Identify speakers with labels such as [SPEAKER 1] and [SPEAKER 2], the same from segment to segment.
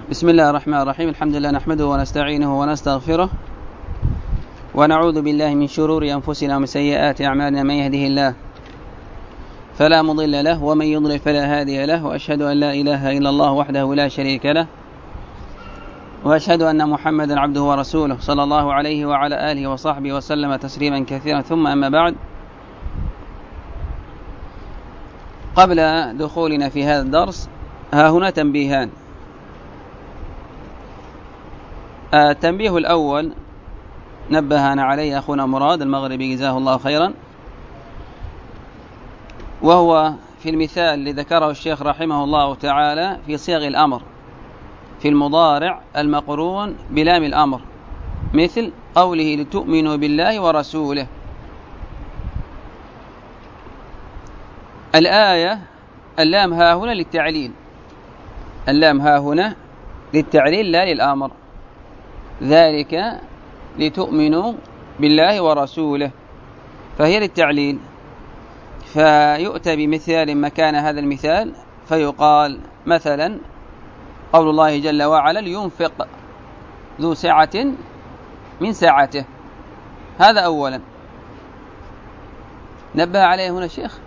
[SPEAKER 1] بسم الله الرحمن الرحيم. الحمد لله نحمده ونستعينه ونستغفره ونعوذ بالله من شرور أنفسنا ومن سيئات أعمالنا. من يهده الله فلا مضل له ومن يضلل فلا هادي له، وأشهد أن لا إله إلا الله وحده لا شريك له، وأشهد أن محمدا عبده ورسوله صلى الله عليه وعلى آله وصحبه وسلم تسليما كثيرا. ثم أما بعد، قبل دخولنا في هذا الدرس ها هنا تنبيهان. التنبيه الأول نبهنا عليه أخونا مراد المغربي جزاه الله خيرا، وهو في المثال الذي ذكره الشيخ رحمه الله تعالى في صيغ الأمر في المضارع المقرون بلام الأمر، مثل قوله لتؤمنوا بالله ورسوله. الآية اللام ها هنا للتعليل، اللام ها هنا للتعليل لا للأمر، ذلك لتؤمنوا بالله ورسوله، فهي للتعليل. فيؤتى بمثال مكان هذا المثال فيقال مثلا قول الله جل وعلا لينفق ذو سعة من سعته. هذا أولا نبه عليه هنا الشيخ.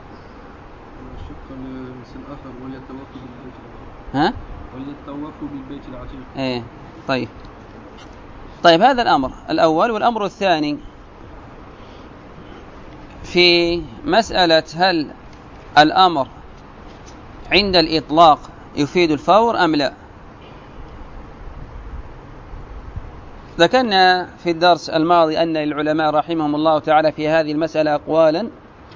[SPEAKER 2] وليتطوفوا بالبيت العتيق.
[SPEAKER 1] طيب هذا الأمر الأول. والأمر الثاني في مسألة هل الأمر عند الإطلاق يفيد الفور أم لا. ذكرنا في الدرس الماضي أن العلماء رحمهم الله تعالى في هذه المسألة أقوالا،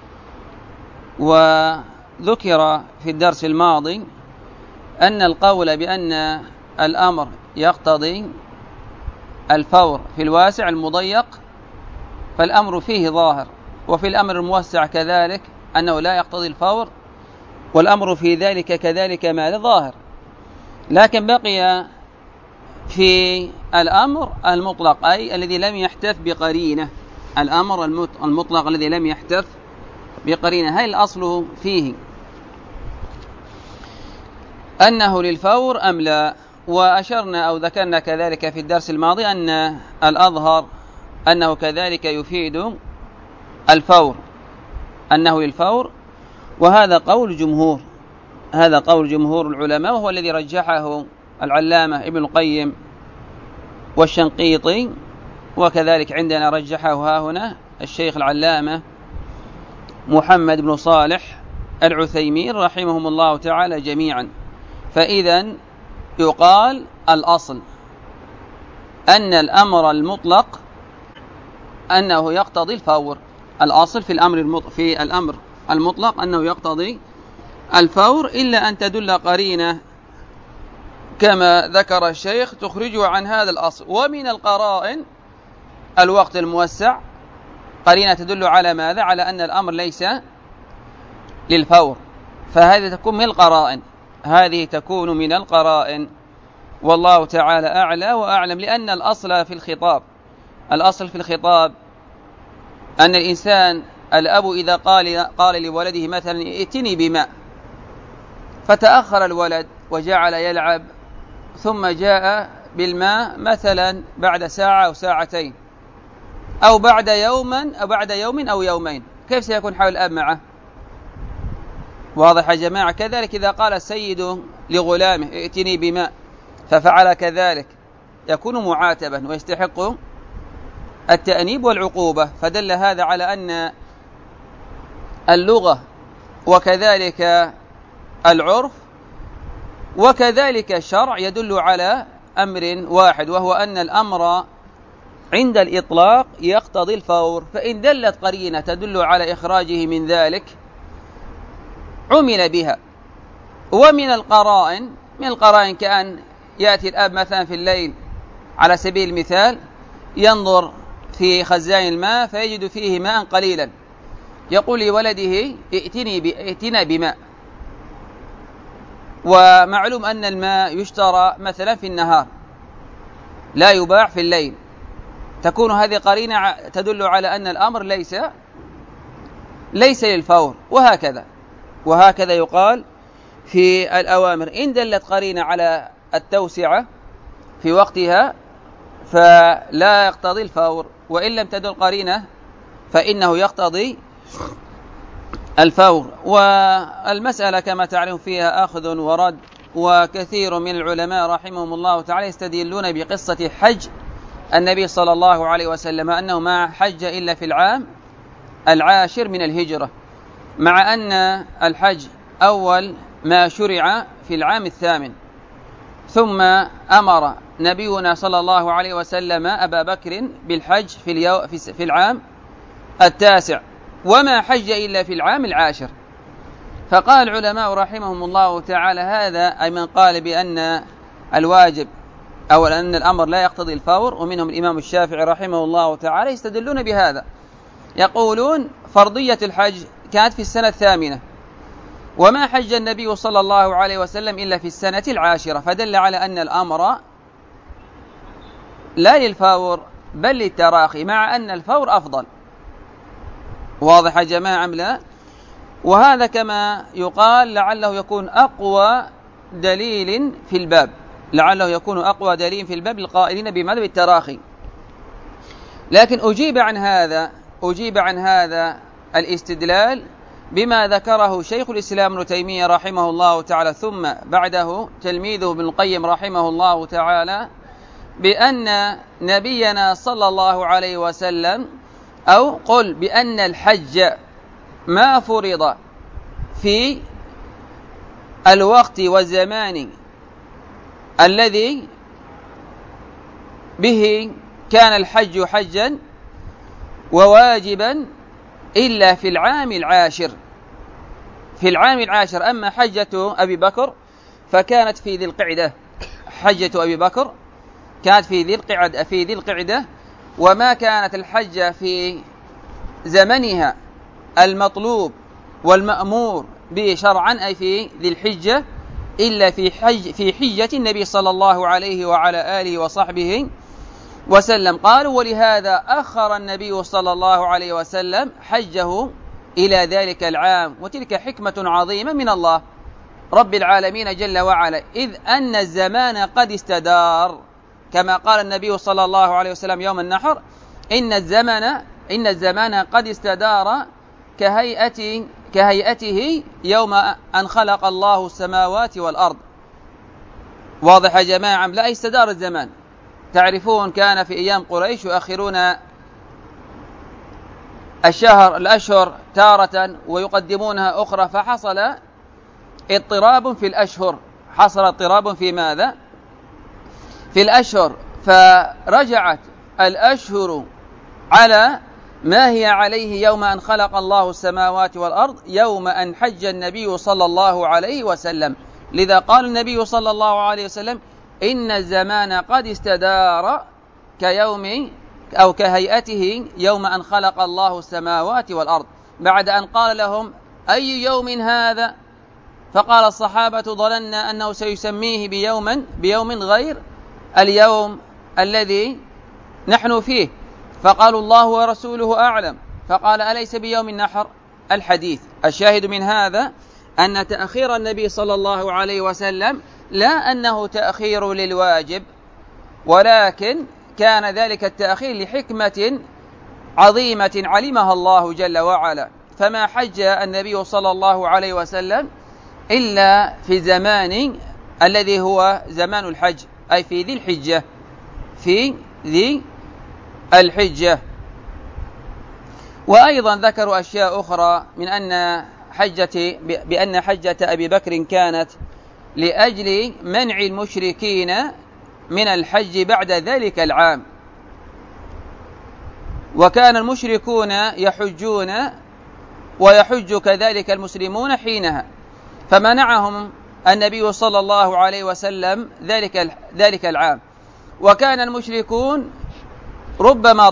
[SPEAKER 1] وذكر في الدرس الماضي أن القول بأن الأمر يقتضي الفور في الواسع المضيق فالأمر فيه ظاهر، وفي الأمر الموسع كذلك أنه لا يقتضي الفور، والأمر في ذلك كذلك ما ظاهر. لكن بقي في الأمر المطلق، أي الذي لم يحتف بقرينة، الأمر المطلق الذي لم يحتف بقرينة، هل الأصل فيه أنه للفور أم لا. وأشرنا أو ذكرنا كذلك في الدرس الماضي أن الأظهر أنه كذلك يفيد الفور، أنه للفور، وهذا قول جمهور، هذا قول جمهور العلماء، وهو الذي رجحه العلامة ابن القيم والشنقيطي، وكذلك عندنا رجحه ها هنا الشيخ العلامة محمد بن صالح العثيمين رحمهم الله تعالى جميعا. فإذا يقال الأصل أن الأمر المطلق أنه يقتضي الفور، الأصل في الأمر المطلق أنه يقتضي الفور، إلا أن تدل قرينة كما ذكر الشيخ تخرجه عن هذا الأصل. ومن القرائن الوقت الموسع، قرينة تدل على ماذا؟ على أن الأمر ليس للفور، فهذه تكون من القرائن، هذه تكون من القرائن، والله تعالى أعلى وأعلم. لأن الأصل في الخطاب، الأصل في الخطاب أن الإنسان الأب إذا قال لولده مثلا ائتني بماء، فتأخر الولد وجعل يلعب، ثم جاء بالماء مثلا بعد ساعة أو ساعتين أو بعد يوم أو يومين، كيف سيكون حال الأب معه؟ واضح يا جماعة؟ كذلك إذا قال السيد لغلامه ائتني بماء ففعل كذلك يكون معاتبا ويستحق التأنيب والعقوبة. فدل هذا على أن اللغة وكذلك العرف وكذلك الشرع يدل على أمر واحد، وهو أن الأمر عند الإطلاق يقتضي الفور، فإن دلت قرينة تدل على إخراجه من ذلك عمل بها. ومن القرائن، من القرائن كأن يأتي الأب مثلا في الليل على سبيل المثال ينظر في خزان الماء فيجد فيه ماء قليلا، يقول لولده ائتنا بماء، ومعلوم أن الماء يشترى مثلا في النهار لا يباع في الليل، تكون هذه قرينة تدل على أن الأمر ليس للفور. وهكذا يقال في الأوامر، إن دلت قرينة على التوسعة في وقتها فلا يقتضي الفور، وإن لم تدل قرينة فإنه يقتضي الفور. والمسألة كما تعلم فيها أخذ ورد، وكثير من العلماء رحمهم الله تعالى يستدلون بقصة حج النبي صلى الله عليه وسلم أنه ما حج إلا في العام 10 من الهجرة، مع أن الحج أول ما شرع في العام 8، ثم أمر نبينا صلى الله عليه وسلم أبا بكر بالحج في العام 9، وما حج إلا في العام 10. فقال العلماء رحمهم الله تعالى هذا أي من قال بأن الواجب أو أن الأمر لا يقتضي الفور، ومنهم الإمام الشافعي رحمه الله تعالى، يستدلون بهذا، يقولون فرضية الحج كانت في السنة 8، وما حج النبي صلى الله عليه وسلم إلا في السنة 10، فدل على أن الأمر لا للفور بل للتراخي، مع أن الفور أفضل. واضح يا جماعة أم لا؟ وهذا كما يقال لعله يكون أقوى دليل في الباب، لعله يكون أقوى دليل في الباب القائلين بماذا؟ بالتراخي. لكن أجيب عن هذا الاستدلال بما ذكره شيخ الإسلام ابن تيمية رحمه الله تعالى، ثم بعده تلميذه ابن القيم رحمه الله تعالى، بأن نبينا صلى الله عليه وسلم، أو قل بأن الحج ما فرض في الوقت والزمان الذي به كان الحج حجا وواجبا إلا في العام 10. في العام 10. أما حجة أبي بكر فكانت في ذي القعدة، حجة أبي بكر كانت في ذي القعدة، وما كانت الحجة في زمنها المطلوب والمأمور به شرعا أي في ذي الحجة إلا في حجة النبي صلى الله عليه وعلى آله وصحبه وسلم. قالوا ولهذا أخر النبي صلى الله عليه وسلم حجه إلى ذلك العام، وتلك حكمة عظيمة من الله رب العالمين جل وعلا، إذ أن الزمان قد استدار، كما قال النبي صلى الله عليه وسلم يوم النحر: إن الزمان قد استدار كهيئته يوم أن خلق الله السماوات والأرض. واضح يا جماعة؟ لا استدار الزمان. تعرفون كان في أيام قريش يؤخرون الأشهر تارة ويقدمونها أخرى، فحصل اضطراب في الأشهر. حصل اضطراب في ماذا؟ في الأشهر، فرجعت الأشهر على ما هي عليه يوم أن خلق الله السماوات والأرض، يوم أن حج النبي صلى الله عليه وسلم. لذا قال النبي صلى الله عليه وسلم: إن الزمان قد استدار كيوم أو كهيئته يوم أن خلق الله السماوات والأرض، بعد أن قال لهم: أي يوم هذا؟ فقال الصحابة: ظننا أنه سيسميه بيوم غير اليوم الذي نحن فيه. فقالوا: الله ورسوله أعلم. فقال: أليس بيوم النحر؟ الحديث. الشاهد من هذا أن تأخير النبي صلى الله عليه وسلم لا أنه تأخير للواجب، ولكن كان ذلك التأخير لحكمة عظيمة علمها الله جل وعلا. فما حج النبي صلى الله عليه وسلم إلا في زمان الذي هو زمان الحج، أي في ذي الحجة، في ذي الحجة. وأيضا ذكروا أشياء أخرى من بأن حجة أبي بكر كانت لأجل منع المشركين من الحج بعد ذلك العام، وكان المشركون يحجون ويحج كذلك المسلمون حينها، فمنعهم النبي صلى الله عليه وسلم ذلك العام. وكان المشركون ربما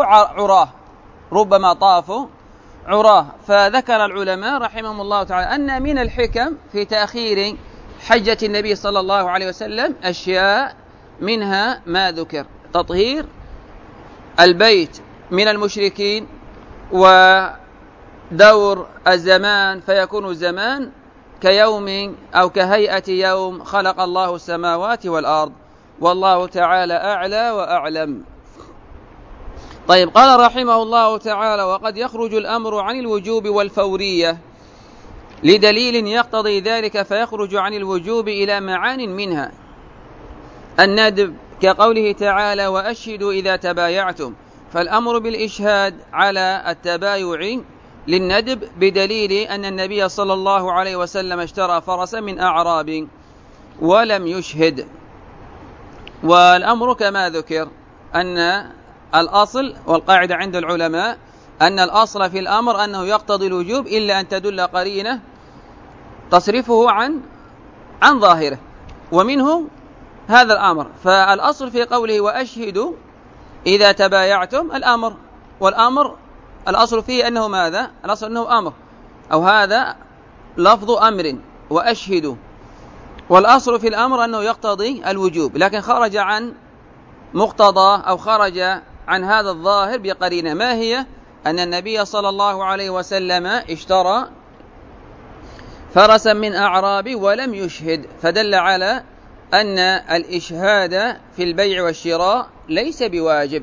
[SPEAKER 1] طافوا عراه. فذكر العلماء رحمهم الله تعالى أن من الحكم في تأخير حجة النبي صلى الله عليه وسلم أشياء، منها ما ذكر: تطهير البيت من المشركين، ودور الزمان فيكون الزمان كيوم أو كهيئة يوم خلق الله السماوات والأرض، والله تعالى أعلى وأعلم. طيب، قال رحمه الله تعالى: وقد يخرج الأمر عن الوجوب والفورية لدليل يقتضي ذلك، فيخرج عن الوجوب إلى معان منها الندب، كقوله تعالى: وأشهدوا إذا تبايعتم، فالأمر بالإشهاد على التبايع للندب، بدليل أن النبي صلى الله عليه وسلم اشترى فرسا من أعراب ولم يشهد. والأمر كما ذكر أن الأصل والقاعدة عند العلماء أن الأصل في الأمر أنه يقتضي الوجوب إلا أن تدل قرينة تصرفه عن ظاهره، ومنه هذا الأمر. فالأصل في قوله وأشهدوا إذا تبايعتم الأمر، والأمر الأصل فيه أنه ماذا؟ الأصل أنه أمر، أو هذا لفظ أمر وأشهدوا، والأصل في الأمر أنه يقتضي الوجوب، لكن خرج عن مقتضى أو خرج عن هذا الظاهر بقرينة، ما هي؟ أن النبي صلى الله عليه وسلم اشترى فرسا من أعراب ولم يشهد، فدل على أن الإشهاد في البيع والشراء ليس بواجب.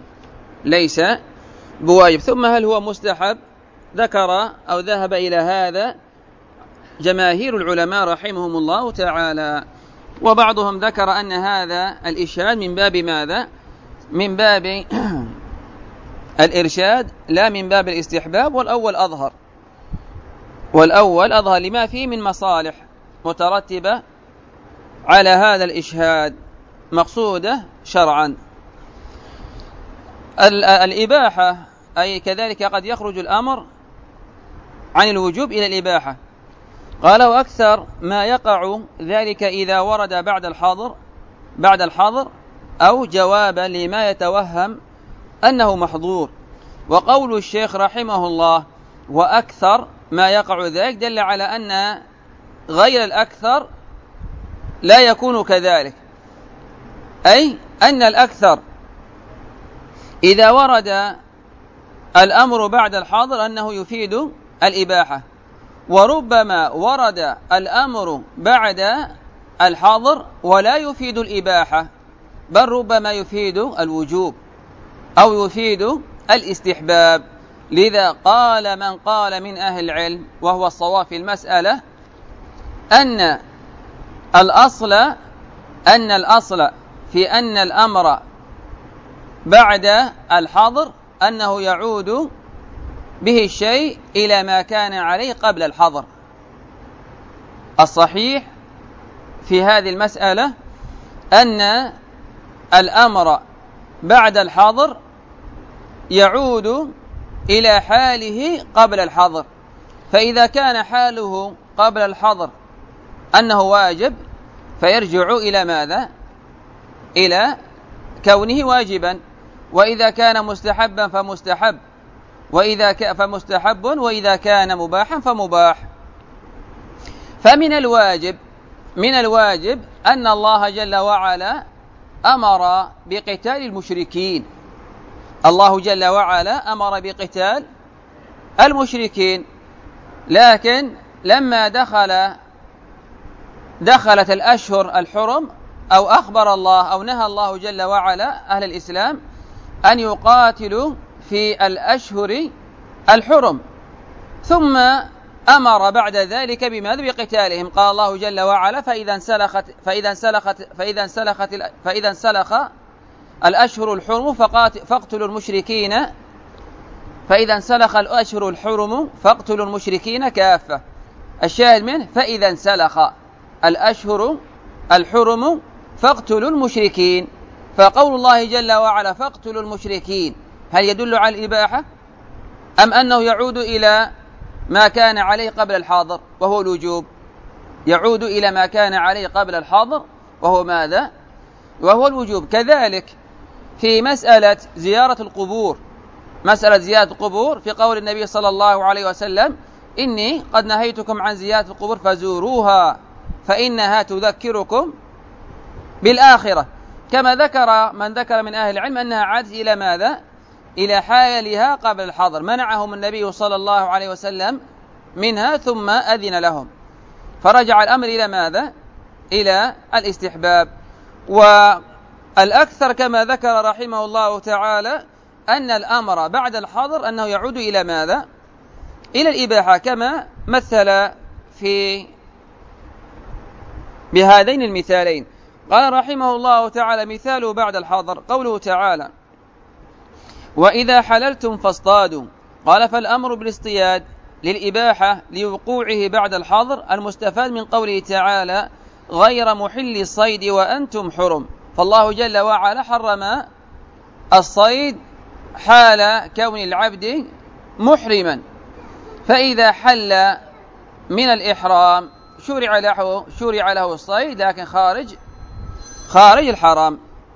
[SPEAKER 1] ثم هل هو مستحب؟ ذكر أو ذهب إلى هذا جماهير العلماء رحمهم الله تعالى، وبعضهم ذكر أن هذا الإشهاد من باب ماذا؟ من باب الإرشاد لا من باب الاستحباب، والأول أظهر لما فيه من مصالح مترتبة على هذا الإشهاد مقصودة شرعا. الإباحة أي كذلك قد يخرج الأمر عن الوجوب إلى الإباحة. قال: وأكثر ما يقع ذلك إذا ورد بعد الحظر أو جوابا لما يتوهم أنه محظور. وقول الشيخ رحمه الله وأكثر ما يقع ذلك دل على أن غير الأكثر لا يكون كذلك، أي أن الأكثر إذا ورد الأمر بعد الحاضر أنه يفيد الإباحة، وربما ورد الأمر بعد الحاضر ولا يفيد الإباحة، بل ربما يفيد الوجوب أو يفيد الاستحباب. لذا قال من قال من أهل العلم، وهو الصواب في المسألة، أن الأصل في أن الأمر بعد الحظر أنه يعود به الشيء إلى ما كان عليه قبل الحظر. الصحيح في هذه المسألة أن الأمر بعد الحظر يعود إلى حاله قبل الحظر، فإذا كان حاله قبل الحظر أنه واجب فيرجع إلى ماذا؟ إلى كونه واجبا، وإذا كان مستحبا فمستحب، وإذا كان مباحا فمباح. فمن الواجب أن الله جل وعلا أمر بقتال المشركين. الله جل وعلا أمر بقتال المشركين، لكن لما دخلت الأشهر الحرم أو أخبر الله أو نهى الله جل وعلا أهل الإسلام أن يقاتلوا في الأشهر الحرم، ثم أمر بعد ذلك بماذا؟ بقتالهم. قال الله جل وعلا: فإذا انسلخ الأشهر الحرم فاقتلوا المشركين، فإذا انسلخ الأشهر الحرم فاقتلوا المشركين كافة. الشاهد منه فإذا انسلخ الأشهر الحرم فاقتلوا المشركين. فقول الله جل وعلا فاقتلوا المشركين هل يدل على الإباحة أم أنه يعود إلى ما كان عليه قبل الحاضر وهو الوجوب؟ يعود إلى ما كان عليه قبل الحاضر وهو ماذا؟ وهو الوجوب. كذلك في مسألة زيارة القبور في قول النبي صلى الله عليه وسلم: إني قد نهيتكم عن زيارة القبور فزوروها فإنها تذكركم بالآخرة. كما من ذكر من أهل العلم أنها عادت إلى ماذا؟ إلى حالها قبل الحظر، منعهم النبي صلى الله عليه وسلم منها ثم أذن لهم. فرجع الأمر إلى ماذا؟ إلى الاستحباب. والأكثر كما ذكر رحمه الله تعالى أن الأمر بعد الحظر أنه يعود إلى ماذا؟ إلى الإباحة، كما مثل بهذين المثالين. قال رحمه الله تعالى: مثاله بعد الحظر قوله تعالى: وإذا حللتم فاصطادوا. قال: فالأمر بالاصطياد للإباحة لوقوعه بعد الحظر، المستفاد من قوله تعالى: غير محل الصيد وأنتم حرم. فالله جل وعلا حرم الصيد حال كون العبد محرما، فإذا حل من الإحرام شرع له الصيد، لكن خارج الحرام.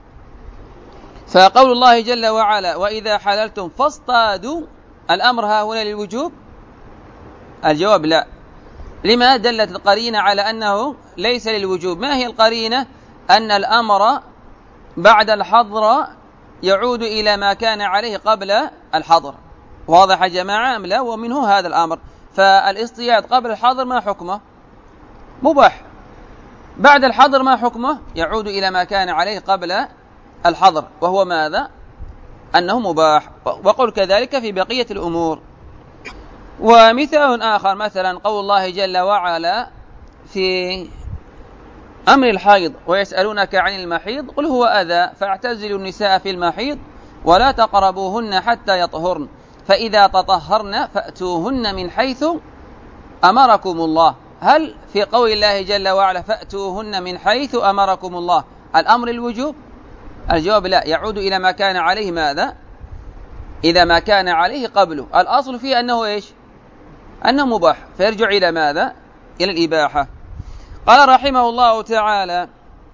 [SPEAKER 1] فقول الله جل وعلا: وإذا حللتم فاصطادوا، الأمر ها هنا للوجوب؟ الجواب لا. لما دلت القرينة على أنه ليس للوجوب؟ ما هي القرينة؟ أن الأمر بعد الحظر يعود إلى ما كان عليه قبل الحظر. واضح يا جماعة أم لا؟ ومنه هذا الأمر. فالاصطياد قبل الحظر ما حكمه؟ مباح. بعد الحظر ما حكمه؟ يعود إلى ما كان عليه قبل الحظر، وهو ماذا؟ أنه مباح. وقل كذلك في بقية الأمور. ومثال آخر مثلا قول الله جل وعلا في أمر الحيض: ويسألونك عن المحيض قل هو أذى فاعتزلوا النساء في المحيض ولا تقربوهن حتى يطهرن فإذا تطهرن فأتوهن من حيث أمركم الله. هل في قول الله جل وعلا فأتوهن من حيث أمركم الله الأمر الوجوب؟ الجواب لا، يعود إلى ما كان عليه ماذا؟ إذا ما كان عليه قبله. الأصل فيه أنه إيش؟ أنه مباح، فيرجع إلى ماذا؟ إلى الإباحة. قال رحمه الله تعالى: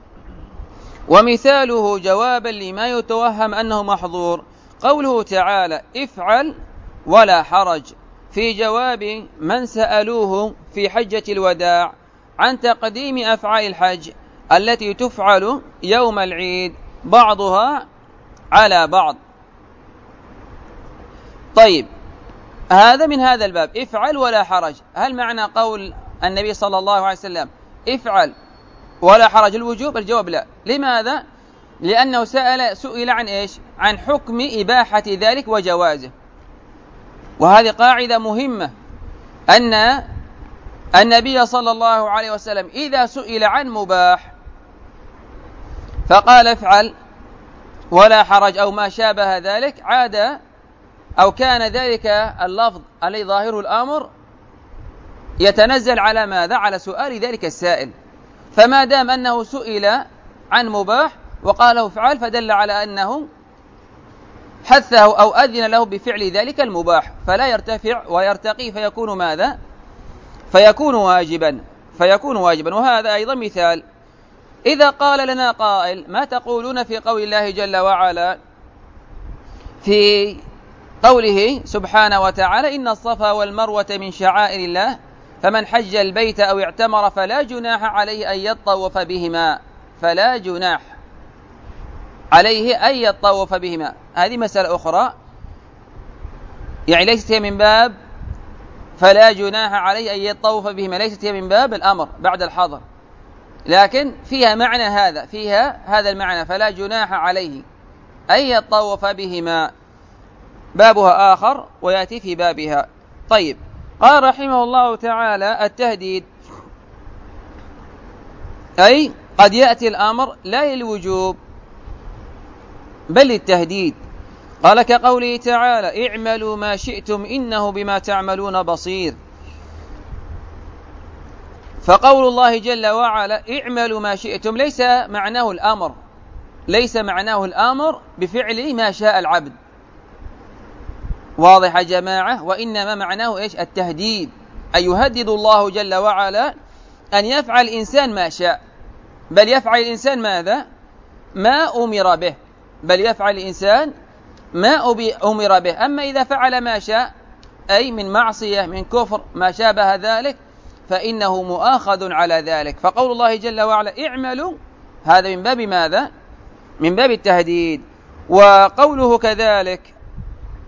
[SPEAKER 1] ومثاله جوابا لما يتوهم أنه محظور قوله تعالى: افعل ولا حرج، في جواب من سألوه في حجة الوداع عن تقديم أفعال الحج التي تفعل يوم العيد بعضها على بعض. طيب، هذا من هذا الباب، افعل ولا حرج. هل معنى قول النبي صلى الله عليه وسلم افعل ولا حرج الوجوب؟ الجواب لا. لماذا؟ لأنه سئل عن إيش؟ عن حكم إباحة ذلك وجوازه. وهذه قاعدة مهمة، أن النبي صلى الله عليه وسلم إذا سئل عن مباح فقال افعل ولا حرج أو ما شابه ذلك، عاد أو كان ذلك اللفظ الذي ظاهر الأمر يتنزل على ماذا؟ على سؤال ذلك السائل. فما دام أنه سئل عن مباح وقاله افعل فدل على أنه حثه أو أذن له بفعل ذلك المباح، فلا يرتفع ويرتقي فيكون ماذا؟ فيكون واجبا. وهذا أيضا مثال. إذا قال لنا قائل: ما تقولون في قول الله جل وعلا في قوله سبحانه وتعالى: إن الصفا والمروة من شعائر الله فمن حج البيت أو اعتمر فلا جناح عليه أن يطوف بهما. فلا جناح عليه أن يطوف بهما. هذه مسألة أخرى، يعني ليست هي من باب فلا جناح عليه أن يطوف بهما، ليست هي من باب الأمر بعد الحظر، لكن فيها معنى هذا، فيها هذا المعنى فلا جناح عليه أن يطوف بهما. بابها آخر ويأتي في بابها. طيب، قال رحمه الله تعالى: التهديد، أي قد يأتي الأمر لا للوجوب بل للتهديد. قال كقوله تعالى: اعملوا ما شئتم إنه بما تعملون بصير. فقول الله جل وعلا اعملوا ما شئتم ليس معناه الأمر بفعل ما شاء العبد. واضح يا جماعة؟ وإنما معناه إيش؟ التهديد، أي يهدد الله جل وعلا أن يفعل الإنسان ما شاء، بل يفعل الإنسان ماذا؟ ما أمر به، بل يفعل الإنسان ما أمر به. أما إذا فعل ما شاء أي من معصية من كفر ما شابه ذلك فإنه مؤاخذ على ذلك. فقول الله جل وعلا اعملوا هذا من باب ماذا؟ من باب التهديد. وقوله كذلك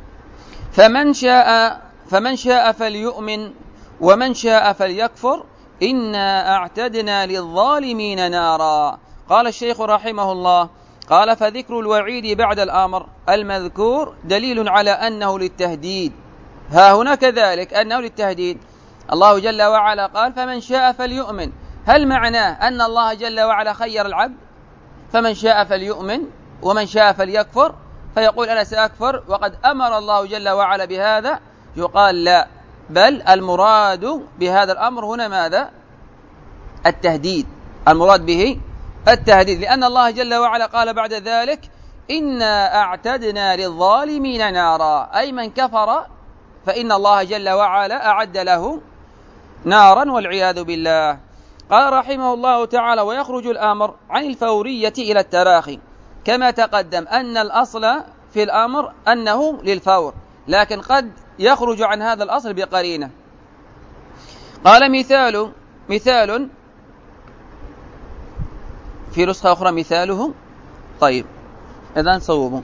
[SPEAKER 1] فمن شاء فليؤمن ومن شاء فليكفر إنا أعتدنا للظالمين نارا. قال الشيخ رحمه الله: قال: فذكر الوعيد بعد الأمر المذكور دليل على أنه للتهديد. ها هنا كذلك أنه للتهديد. الله جل وعلا قال: فمن شاء فليؤمن. هل معناه أن الله جل وعلا خير العبد؟ فمن شاء فليؤمن ومن شاء فليكفر، فيقول أنا سأكفر وقد أمر الله جل وعلا بهذا؟ يقال لا، بل المراد بهذا الأمر هنا ماذا؟ التهديد. المراد به التهديد، لأن الله جل وعلا قال بعد ذلك: إنا أعتدنا للظالمين نارا، أي من كفر فإن الله جل وعلا أعد له نارا والعياذ بالله. قال رحمه الله تعالى: ويخرج الأمر عن الفورية إلى التراخي، كما تقدم أن الأصل في الأمر أنه للفور، لكن قد يخرج عن هذا الأصل بقرينة. قال: مثال في نسخة أخرى مثاله، طيب إذن صوبوا،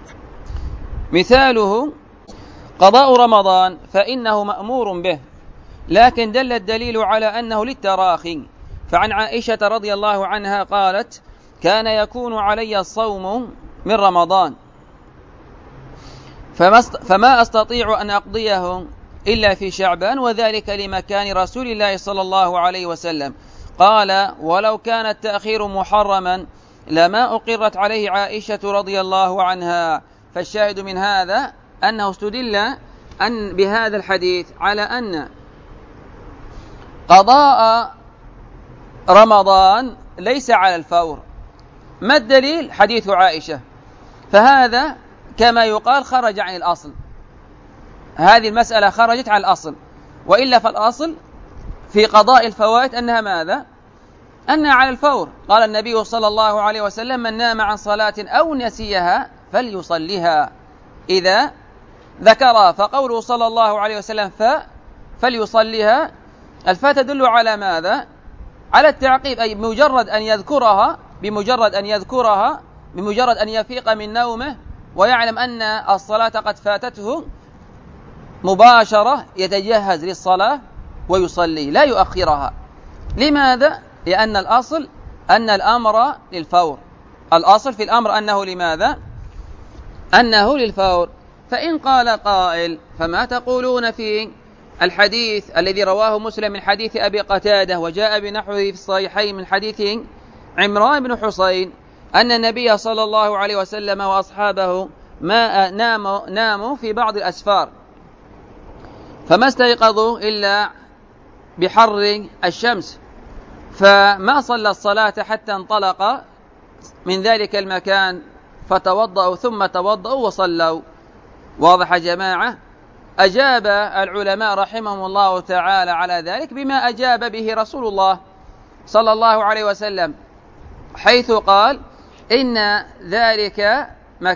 [SPEAKER 1] مثاله قضاء رمضان فإنه مأمور به، لكن دل الدليل على أنه للتراخي. فعن عائشة رضي الله عنها قالت: كان يكون علي الصوم من رمضان فما أستطيع أن أقضيه إلا في شعبان، وذلك لمكان رسول الله صلى الله عليه وسلم. قال: ولو كان التأخير محرما لما أقرت عليه عائشة رضي الله عنها. فالشاهد من هذا أنه استدل بهذا الحديث على أن قضاء رمضان ليس على الفور. ما الدليل؟ حديث عائشة. فهذا كما يقال خرج عن الأصل، هذه المسألة خرجت عن الأصل، وإلا فالأصل في قضاء الفوائت أنها ماذا؟ أنها على الفور. قال النبي صلى الله عليه وسلم: من نام عن صلاة أو نسيها فليصليها إذا ذكرها. فقوله صلى الله عليه وسلم فليصليها، الفاء تدل على ماذا؟ على التعقيب، أي بمجرد أن يفيق من نومه ويعلم أن الصلاة قد فاتته مباشرة يتجهز للصلاة ويصلي، لا يؤخرها. لماذا؟ لأن الأصل أن الأمر للفور. الأصل في الأمر أنه لماذا؟ أنه للفور. فإن قال قائل: فما تقولون في الحديث الذي رواه مسلم من حديث أبي قتادة وجاء بنحوه في الصحيحين من حديث عمران بن حسين أن النبي صلى الله عليه وسلم وأصحابه ناموا في بعض الأسفار فما استيقظوا إلا بحر الشمس، فما صلى الصلاة حتى انطلق من ذلك المكان فتوضأوا ثم توضأوا وصلوا. واضح يا جماعة؟ أجاب العلماء رحمهم الله تعالى على ذلك بما أجاب به رسول الله صلى الله عليه وسلم، حيث قال: إن ذلك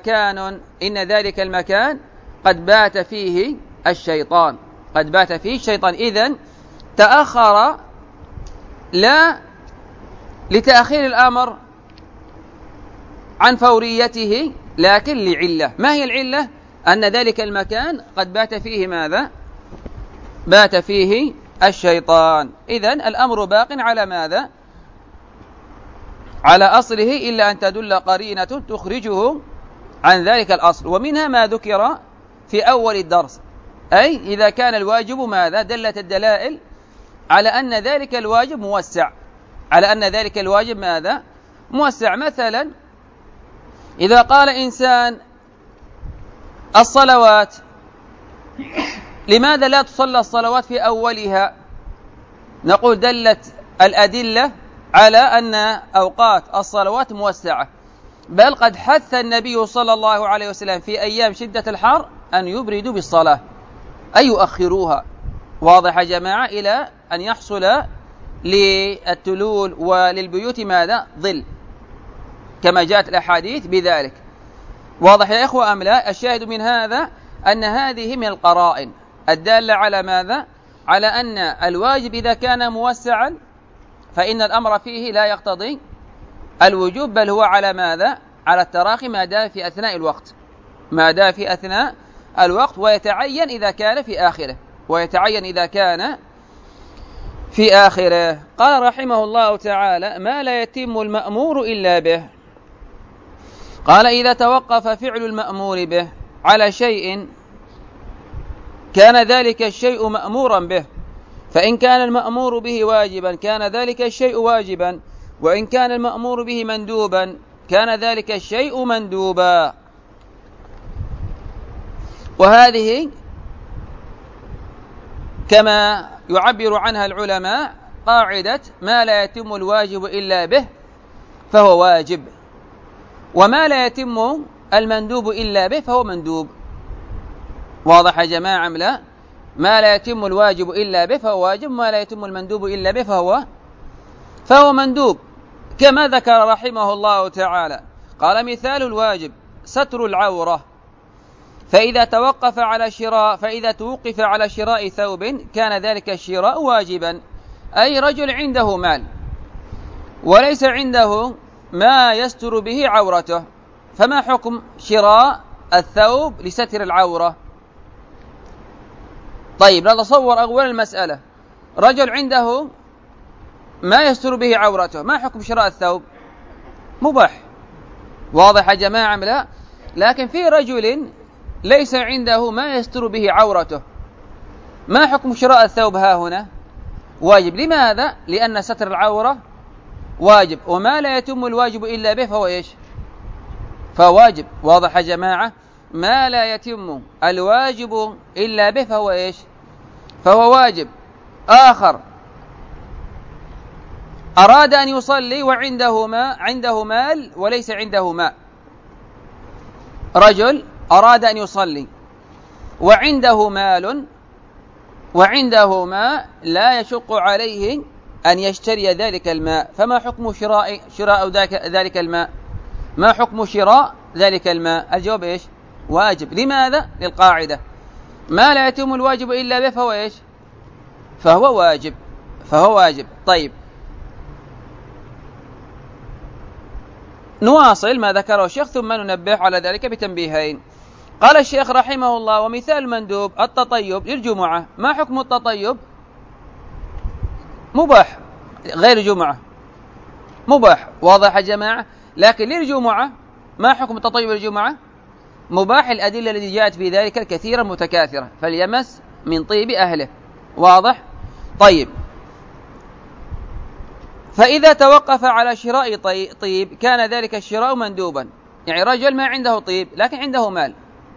[SPEAKER 1] المكان قد بات فيه الشيطان. إذن تأخر لا لتأخير الأمر عن فوريته، لكن لعلة. ما هي العلة؟ أن ذلك المكان قد بات فيه ماذا؟ بات فيه الشيطان. إذن الأمر باق على ماذا؟ على أصله، إلا أن تدل قرينة تخرجه عن ذلك الأصل. ومنها ما ذكر في أول الدرس، أي إذا كان الواجب ماذا؟ دلت الدلائل على أن ذلك الواجب موسع، مثلا إذا قال إنسان: الصلوات، لماذا لا تصلى الصلوات في أولها؟ نقول: دلت الأدلة على أن أوقات الصلوات موسعة، بل قد حث النبي صلى الله عليه وسلم في أيام شدة الحر أن يبردوا بالصلاة، أي يؤخروها. واضح يا جماعة؟ إلى أن يحصل للتلول وللبيوت ماذا؟ ظل، كما جاءت الأحاديث بذلك. واضح يا إخوة أم لا؟ الشاهد من هذا أن هذه من القرائن الدالة على ماذا؟ على أن الواجب إذا كان موسعا فإن الأمر فيه لا يقتضي الوجوب، بل هو على ماذا؟ على التراخي ما دام في أثناء الوقت، ويتعين إذا كان في آخره، في آخره. قال رحمه الله تعالى: ما لا يتم المأمور إلا به. قال: إذا توقف فعل المأمور به على شيء كان ذلك الشيء مأمورا به، فإن كان المأمور به واجبا كان ذلك الشيء واجبا، وإن كان المأمور به مندوبا كان ذلك الشيء مندوبا. وهذه كما يعبر عنها العلماء قاعدة: ما لا يتم الواجب إلا به فهو واجب، وما لا يتم المندوب إلا به فهو مندوب. واضح يا جماعة أم لا؟ ما لا يتم الواجب إلا به فهو واجب، ما لا يتم المندوب إلا به فهو مندوب، كما ذكر رحمه الله تعالى. قال: مثال الواجب ستر العورة، فإذا توقف على شراء ثوب كان ذلك الشراء واجبا. أي رجل عنده مال وليس عنده ما يستر به عورته، فما حكم شراء الثوب لستر العورة؟ طيب، نتصور أول المسألة: رجل عنده ما يستر به عورته، ما حكم شراء الثوب؟ مباح. واضح يا جماعة لا؟ لكن في رجل ليس عنده ما يستر به عورته، ما حكم شراء الثوب ها هنا؟ واجب. لماذا؟ لأن ستر العورة واجب، وما لا يتم الواجب إلا به فهو إيش؟ فواجب. واضح يا جماعة؟ ما لا يتم الواجب إلا به فهو إيش؟ فهو واجب. آخر أراد أن يصلي عنده مال وليس عنده ماء. رجل أراد أن يصلي وعنده مال وعنده ماء لا يشق عليه أن يشتري ذلك الماء، فما حكم شراء ذلك الماء؟ ما حكم شراء ذلك الماء؟ الجواب إيش؟ واجب. لماذا؟ للقاعدة: ما لا يتم الواجب إلا به فهو إيش؟ فهو واجب. طيب، نواصل ما ذكره الشيخ ثم ننبه على ذلك بتنبيهين. قال الشيخ رحمه الله: ومثال المندوب التطيب للجمعة. ما حكم التطيب؟ مباح. غير جمعة مباح. واضح يا جماعة؟ لكن للجمعة ما حكم التطيب للجمعة؟ مباح. الأدلة التي جاءت في ذلك الكثيرة متكاثرة، فليمس من طيب أهله. واضح؟ طيب، فإذا توقف على شراء طيب كان ذلك الشراء مندوبا. يعني رجل ما عنده طيب لكن عنده مال،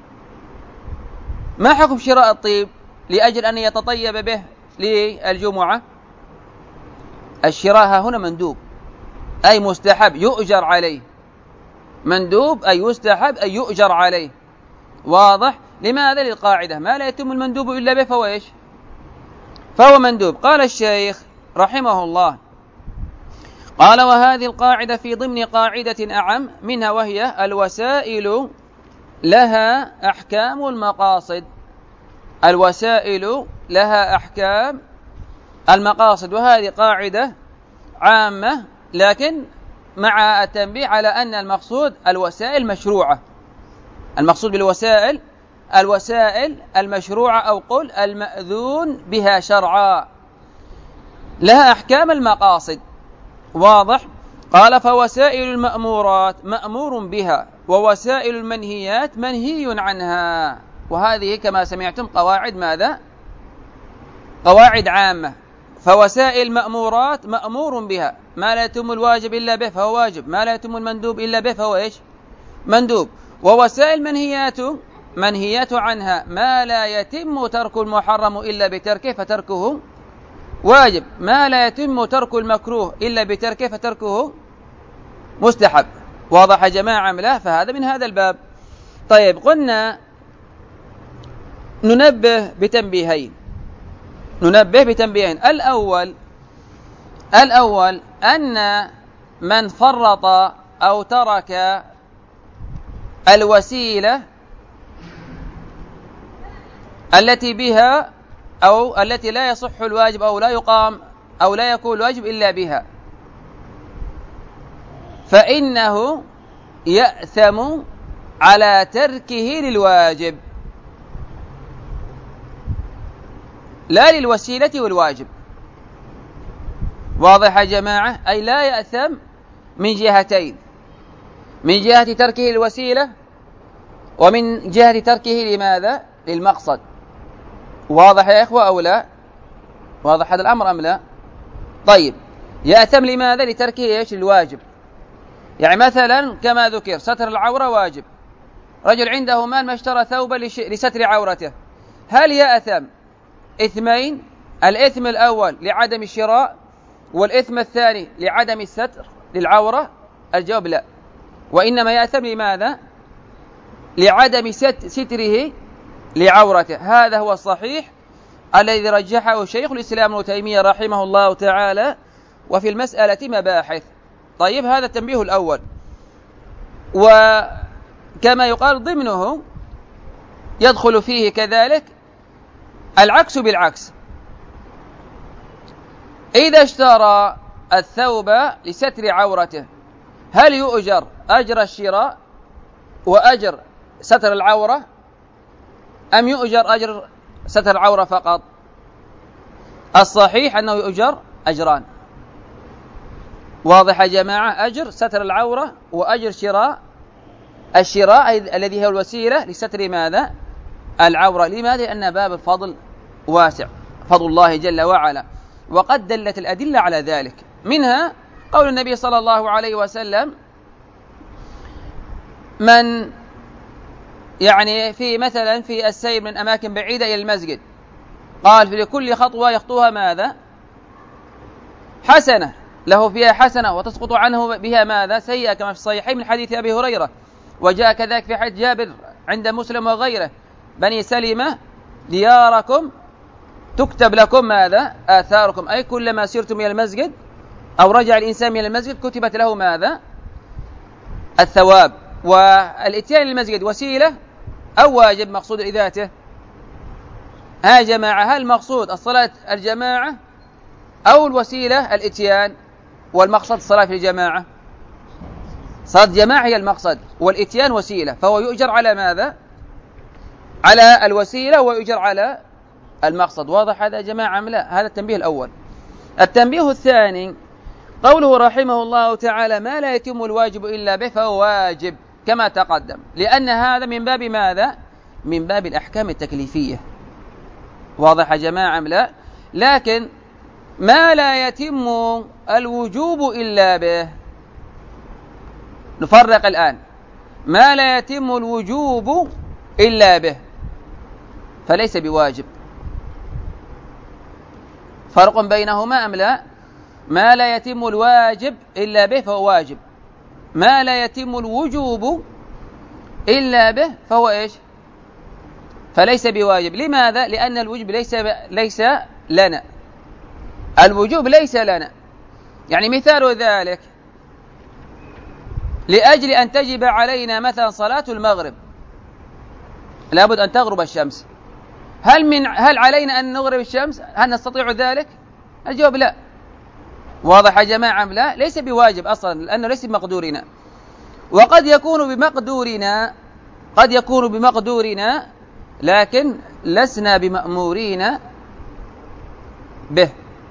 [SPEAKER 1] ما حكم شراء الطيب لأجل أن يتطيب به للجمعة؟ الشراء هنا مندوب أي مستحب يؤجر عليه. مندوب أي يستحب أي يؤجر عليه. واضح؟ لماذا؟ للقاعدة: ما لا يتم المندوب إلا به فهو إيش؟ فهو مندوب. قال الشيخ رحمه الله: قال: وهذه القاعدة في ضمن قاعدة أعم منها، وهي الوسائل لها أحكام المقاصد. الوسائل لها أحكام المقاصد، وهذه قاعدة عامة، لكن مع التنبيه على أن المقصود الوسائل مشروعة. المقصود بالوسائل الوسائل المشروعة، أو قل المأذون بها شرعا، لها أحكام المقاصد. واضح؟ قال: فوسائل المأمورات مأمور بها، ووسائل المنهيات منهي عنها. وهذه كما سمعتم قواعد ماذا؟ قواعد عامة. فوسائل المأمورات مأمور بها، ما لا يتم الواجب إلا به فهو واجب، ما لا يتم المندوب إلا به فهو إيش؟ مندوب. ووسائل منهيات عنها، ما لا يتم ترك المحرم إلا بتركه فتركه واجب، ما لا يتم ترك المكروه إلا بتركه فتركه مستحب. واضح يا جماعة لا؟ فهذا من هذا الباب. طيب، قلنا ننبه بتنبيهين. الأول أن من فرط أو ترك الوسيلة التي بها أو التي لا يصح الواجب أو لا يقام أو لا يكون الواجب إلا بها، فإنه يأثم على تركه للواجب، لا للوسيلة والواجب. واضح يا جماعة؟ أي لا يأثم من جهتين، من جهة تركه الوسيلة ومن جهة تركه لماذا؟ للمقصد. واضح يا إخوة أو لا؟ واضح هذا الأمر أم لا؟ طيب، يأثم لماذا؟ لتركه إيش؟ الواجب. يعني مثلا كما ذكر ستر العورة واجب، رجل عنده مال ما اشترى ثوبا لستر عورته، هل يأثم إثمين؟ الإثم الأول لعدم الشراء، والإثم الثاني لعدم الستر للعورة. الجواب لا، وإنما يأثم لماذا؟ لعدم ستره لعورته. هذا هو الصحيح الذي رجحه شيخ الإسلام ابن تيمية رحمه الله تعالى، وفي المسألة مباحث. طيب، هذا التنبيه الأول. وكما يقال ضمنه يدخل فيه كذلك العكس بالعكس. إذا اشترى الثوب لستر عورته، هل يؤجر أجر الشراء وأجر ستر العورة، أم يؤجر أجر ستر العورة فقط؟ الصحيح أنه يؤجر أجران. واضح يا جماعة؟ أجر ستر العورة وأجر الشراء الذي هو الوسيلة لستر ماذا؟ العورة. لماذا؟ لأن باب الفضل واسع، فضل الله جل وعلا، وقد دلت الأدلة على ذلك. منها قول النبي صلى الله عليه وسلم: من يعني في مثلا في السير من أماكن بعيدة إلى المسجد، قال: في لكل خطوة يخطوها ماذا؟ حسنة، له فيها حسنة وتسقط عنه بها ماذا؟ سيئة، كما في الصحيحين من حديث أبي هريرة، وجاء كذلك في حديث جابر عند مسلم وغيره: بني سلمة دياركم تكتب لكم ماذا؟ آثاركم، أي كلما سرتم إلى المسجد أو رجع الإنسان إلى المسجد كتبت له ماذا؟ الثواب. والإتيان للمسجد وسيلة أو واجب مقصود لذاته؟ ها يا جماعة، هل مقصود الصلاة الجماعة أو الوسيلة الإتيان؟ والمقصد الصلاة في الجماعة. صلاة الجماعة هي المقصد، والإتيان وسيلة، فهو يؤجر على ماذا؟ على الوسيلة ويؤجر على المقصد. واضح هذا يا جماعة أم لا؟ هذا التنبيه الأول. التنبيه الثاني قوله رحمه الله تعالى: ما لا يتم الواجب إلا به فهو واجب، كما تقدم، لأن هذا من باب ماذا؟ من باب الأحكام التكليفية. واضح يا جماعة أم لا؟ لكن ما لا يتم الوجوب إلا به، نفرق الآن. ما لا يتم الوجوب إلا به فليس بواجب، فرق بينهما أم لا؟ ما لا يتم الواجب إلا به فهو واجب، ما لا يتم الوجوب إلا به فهو إيش؟ فليس بواجب. لماذا؟ لأن الوجوب ليس لنا، الوجوب ليس لنا. يعني مثال ذلك: لأجل أن تجب علينا مثلا صلاة المغرب لابد أن تغرب الشمس، هل علينا أن نغرب الشمس؟ هل نستطيع ذلك؟ الجواب لا. واضح يا جماعة أم لا؟ ليس بواجب أصلا، لأنه ليس بمقدورنا. وقد يكون بمقدورنا، قد يكون بمقدورنا، لكن لسنا بمأمورين به،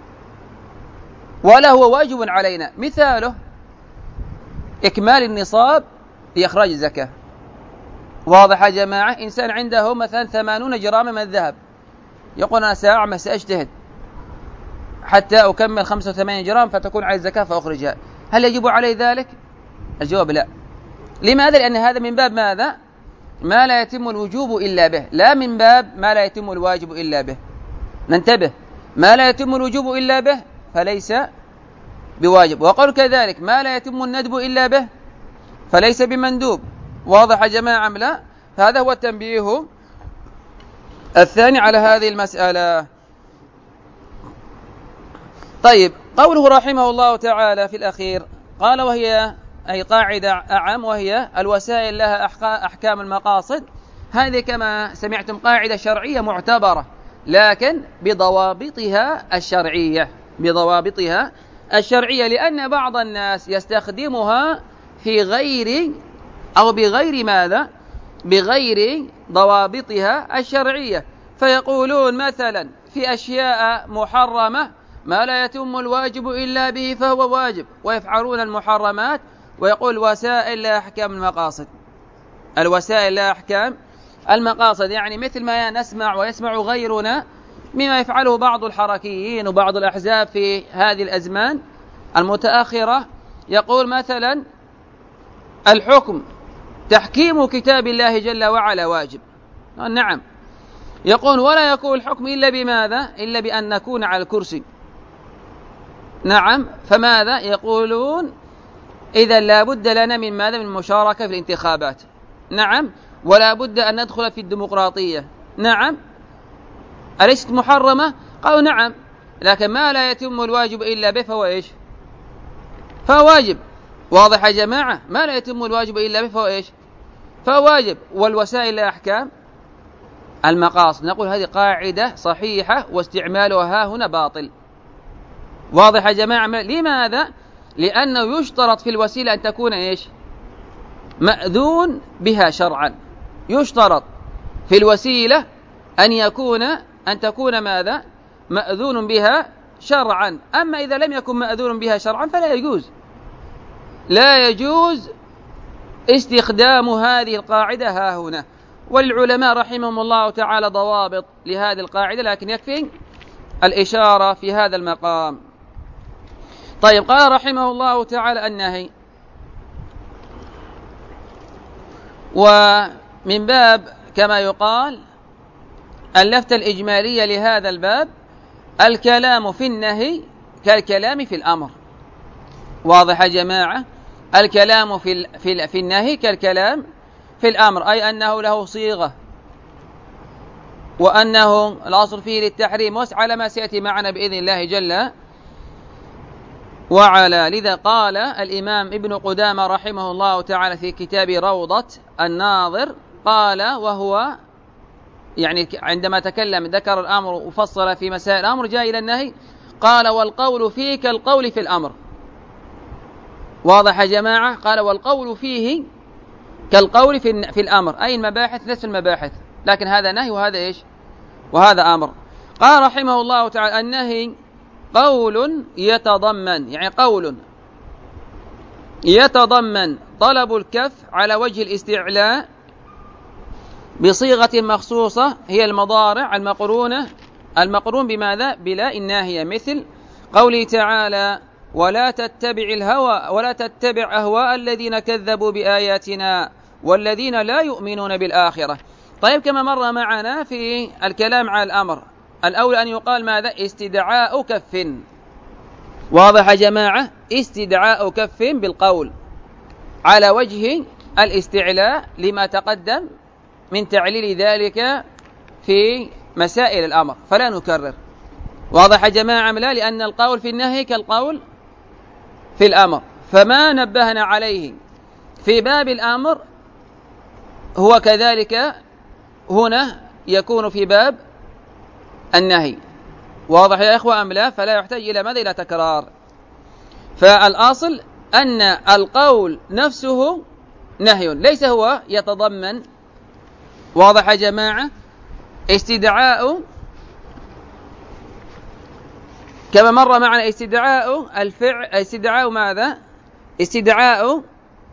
[SPEAKER 1] ولا هو واجب علينا. مثاله إكمال النصاب لإخراج الزكاة. واضح يا جماعة؟ إنسان عنده مثلا 80 جراما من الذهب، يقول: أنا سأعمل سأجتهد حتى أكمل 85 جرام فتكون على الزكاة فأخرجها، هل يجب عليه ذلك؟ الجواب لا. لماذا؟ لأن هذا من باب ماذا؟ ما لا يتم الوجوب إلا به، لا من باب ما لا يتم الواجب إلا به. ننتبه، ما لا يتم الوجوب إلا به فليس بواجب، وقال كذلك: ما لا يتم الندب إلا به فليس بمندوب. واضح يا جماعة أم لا؟ هذا هو التنبيه الثاني على هذه المسألة. طيب، قوله رحمه الله تعالى في الأخير قال: وهي أي قاعدة أعم، وهي الوسائل لها أحكام المقاصد. هذه كما سمعتم قاعدة شرعية معتبرة، لكن بضوابطها الشرعية، بضوابطها الشرعية، لأن بعض الناس يستخدمها في غير أو بغير ماذا؟ بغير ضوابطها الشرعية، فيقولون مثلا في أشياء محرمة ما لا يتم الواجب إلا به فهو واجب، ويفعلون المحرمات، ويقول وسائل لا أحكام المقاصد. الوسائل لا أحكام المقاصد، يعني مثل ما نسمع ويسمع غيرنا مما يفعله بعض الحركيين وبعض الأحزاب في هذه الأزمان المتأخرة، يقول مثلا الحكم تحكيم كتاب الله جل وعلا واجب. نعم، يقول ولا يكون الحكم إلا بماذا؟ إلا بأن نكون على الكرسي. نعم، فماذا يقولون؟ إذا لا بد لنا من ماذا؟ من المشاركة في الانتخابات. نعم، ولا بد أن ندخل في الديمقراطية. نعم، أليست محرمة؟ قالوا نعم، لكن ما لا يتم الواجب إلا به فهو إيش؟ فهو واجب. واضح يا جماعة؟ ما لا يتم الواجب إلا به فهو إيش؟ فهو واجب. والوسائل لا أحكام المقاصد، نقول هذه قاعدة صحيحة واستعمالها هنا باطل. واضح يا جماعة؟ لماذا؟ لأنه يشترط في الوسيلة أن تكون إيش؟ مأذون بها شرعا. يشترط في الوسيلة أن تكون ماذا؟ مأذون بها شرعا. أما إذا لم يكن مأذون بها شرعا فلا يجوز، لا يجوز استخدام هذه القاعدة ها هنا. والعلماء رحمهم الله تعالى ضوابط لهذه القاعدة، لكن يكفي الإشارة في هذا المقام. طيب، قال رحمه الله تعالى النهي. ومن باب كما يقال اللفتة الإجمالية لهذا الباب: الكلام في النهي كالكلام في الأمر. واضح يا جماعة؟ الكلام في النهي كالكلام في الأمر، أي أنه له صيغة، وأنه الأصل فيه للتحريم، على ما سيأتي معنا بإذن الله جل وعلا. لذا قال الإمام ابن قدامة رحمه الله تعالى في كتاب روضة الناظر، قال وهو يعني عندما تكلم ذكر الأمر وفصل في مسائل الأمر جاء إلى النهي، قال والقول فيه كالقول في الأمر. واضح يا جماعة؟ قال والقول فيه كالقول في الأمر، أي المباحث نفس المباحث، لكن هذا نهي وهذا إيش؟ وهذا أمر. قال رحمه الله تعالى النهي قول يتضمن، يعني قول يتضمن طلب الكف على وجه الاستعلاء بصيغة مخصوصة هي المضارع المقرون بماذا؟ بلا الناهية، مثل قوله تعالى ولا تتبع أهواء الذين كذبوا بآياتنا والذين لا يؤمنون بالآخرة. طيب، كما مر معنا في الكلام على الأمر، الأول أن يقال ماذا؟ استدعاء كف. واضح يا جماعة؟ استدعاء كف بالقول على وجه الاستعلاء لما تقدم من تعليل ذلك في مسائل الأمر، فلا نكرر. واضح يا جماعة؟ لا، لأن القول في النهي كالقول في الأمر، فما نبهنا عليه في باب الأمر هو كذلك هنا يكون في باب النهي. واضح يا إخوة أم لا؟ فلا يحتاج إلى ماذا؟ إلى تكرار. فالأصل أن القول نفسه نهي، ليس هو يتضمن. واضح يا جماعة؟ استدعاء كما مر معنا استدعاء الفعل، استدعاء ماذا؟ استدعاء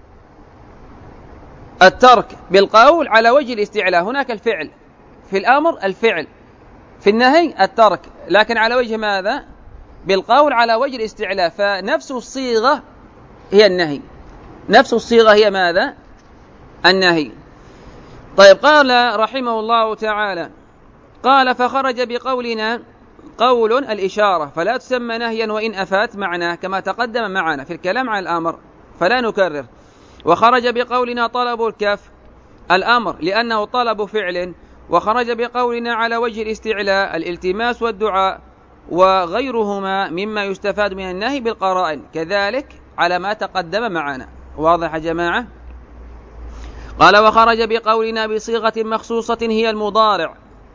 [SPEAKER 1] الترك بالقول على وجه الاستعلاء. هناك الفعل في الأمر، الفعل في النهي الترك، لكن على وجه ماذا؟ بالقول على وجه الاستعلاء. فنفس الصيغة هي النهي، نفس الصيغة هي ماذا؟ النهي. طيب، قال رحمه الله تعالى قال فخرج بقولنا قول الإشارة فلا تسمى نهيا وإن أفات معناه، كما تقدم معنا في الكلام عن الأمر، فلا نكرر. وخرج بقولنا طلب الكف الأمر لأنه طلب فعل، وخرج بقولنا على وجه الاستعلاء الالتماس والدعاء وغيرهما مما يستفاد من النهي بالقرائن، كذلك على ما تقدم معنا. واضح يا جماعة؟ قال وخرج بقولنا بصيغة مخصوصة هي المضارع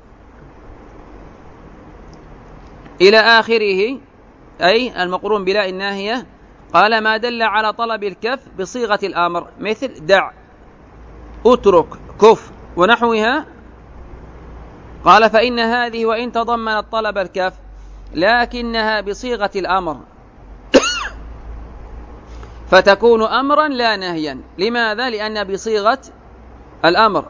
[SPEAKER 1] إلى آخره، أي المقرون بلا الناهية. قال ما دل على طلب الكف بصيغة الأمر، مثل دع، اترك، كف ونحوها. قال فإن هذه وإن تضمنت طلب الكف لكنها بصيغة الأمر فتكون أمرا لا نهيا. لماذا؟ لأن بصيغة الأمر.